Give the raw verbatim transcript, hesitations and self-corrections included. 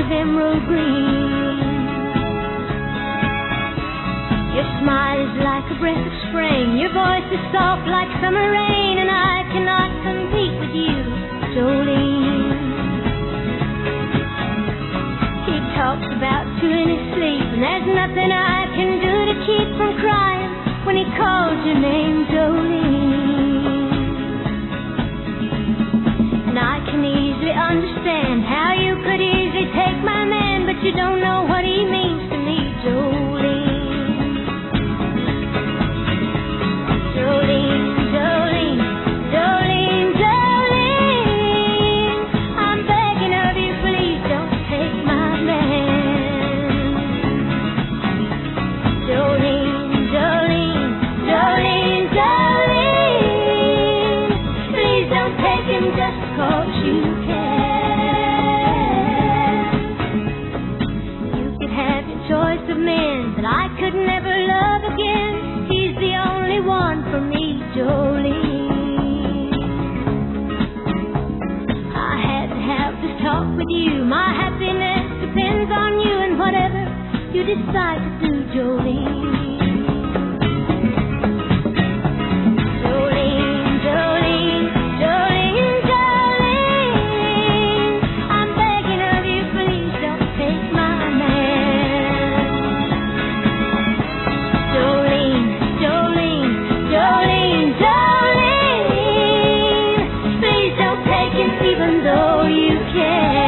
of emerald green. Your smile is like a breath of spring, your voice is soft like summer rain, and I cannot compete with you, Jolene. He talks about you in his sleep, and there's nothing I can do to keep from crying when he calls your name, Jolene. And I can easily understand how you could easily take my man, but you don't know what he means to me, Jolene. Jolene, Jolene, Jolene, Jolene, I'm begging of you, please don't take my man. Jolene, Jolene, Jolene, Jolene, please don't take him just 'cause you can. You could have your choice of men, but I could never love again. He's the only one for me, Jolene. I had to have this talk with you. My happiness depends on you, and whatever you decide to do, Jolene. Jolene, Jolene, Jolene, Jolene, I'm begging of you, please don't take my man. Jolene, Jolene, Jolene, Jolene, please don't take him even though you can.